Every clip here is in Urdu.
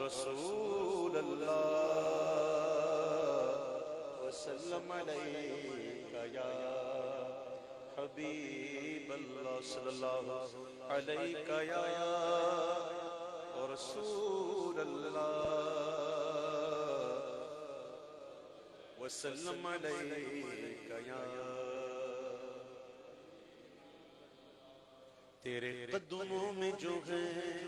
رسول اللہ وسلم علیک یا حبیب اللہ صلی اللہ علیک یا رسول اللہ وسلم علیک یا تیرے قدموں میں جو ہے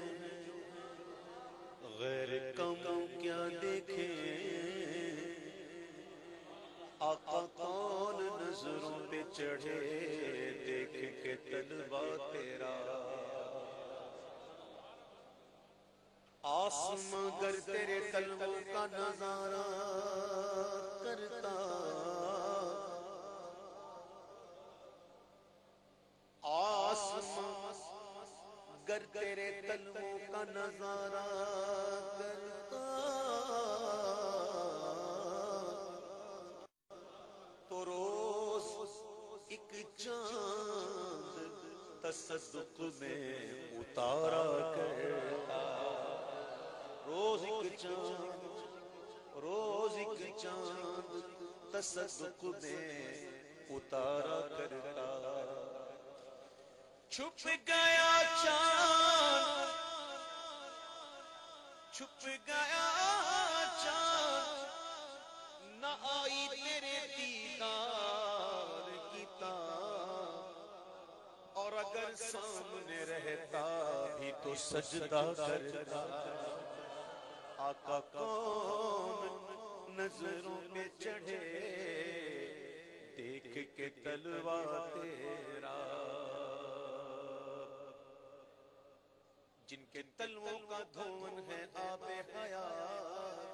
غیر کم کیا دیکھیں آقا کون نظروں پہ چڑھے دیکھ کے طلبہ تیرا آسمان گر تیرے طلبوں کا نظارہ کرتا آسمان گر تیرے طلبوں کا نظارہ کرتا تو روز ایک چاند تصدق میں اتارا کرتا روز ایک چاند تصدق میں اتارا کرتا چھپ گیا چاند نہ آئی تیرے دیدار کی تاب اور اگر سامنے رہتا بھی تو سجدہ کرتا آقا کون نظروں پہ چڑھے دیکھ کے طلبہ تیرا جن کے تلووں کا دھون ہے آب حیات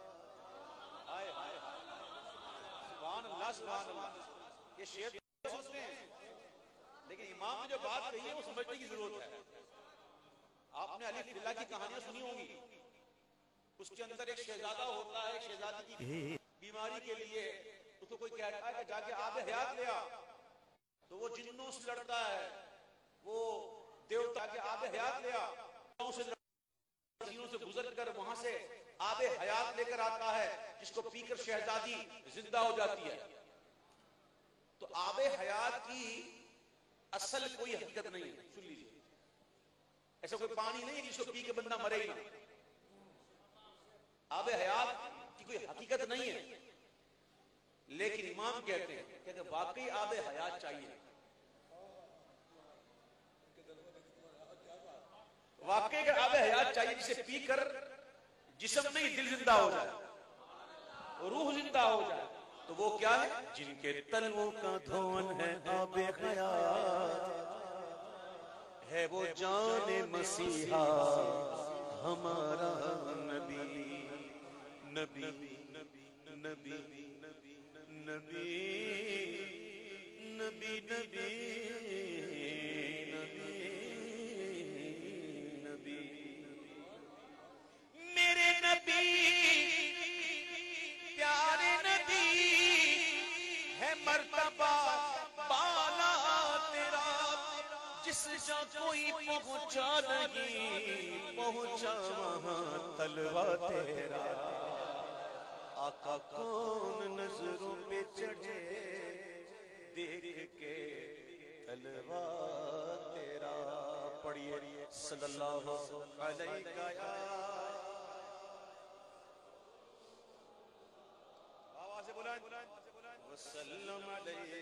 سبحان اللہ سبحان اللہ یہ شعر سنتے ہیں لیکن امام نے جو بات کہی ہے وہ سمجھنے کی ضرورت ہے آپ نے علی فی اللہ کی کہانیاں سنی ہوں گی اس کے اندر ایک شہزادہ ہوتا ہے ایک شہزادی کی بیماری کے لیے اس کو کوئی کہتا ہے کہ جا کے آب حیات لے آ تو وہ جنوں سے لڑتا ہے وہ دیوتا کے آب حیات لے آ سے گزر کر وہاں سے آب حیات لے کر آتا ہے جس کو پی کر شہزادی زندہ ہو جاتی ہے تو آب حیات کی اصل کوئی حقیقت نہیں ہے سن لیجیے ایسا کوئی پانی نہیں ہے جس کو پی کے بندہ مرے گا آب حیات کی کوئی حقیقت نہیں ہے لیکن امام کہتے ہیں کہ واقعی آب حیات چاہیے واقعی کا آب حیات چاہیے جسے پی کر جسم نہیں دل زندہ ہو جائے روح زندہ ہو جائے تو وہ کیا ہے جن کے تلووں کا دھون ہے آب حیات ہے وہ جان مسیحا ہمارا نبی نبی نبی نبی نبی نبی نبی میرے نبی پیارے نبی ہے مرتبہ بالا تیرا جس جا کوئی پہنچا نہیں پہنچا وہاں تلوا تیرا آقا کون نظروں پہ چڑھے دیکھ کے تلوا تیرا پڑھیے صلی اللہ علیہ آواز بلند وسلم علیہ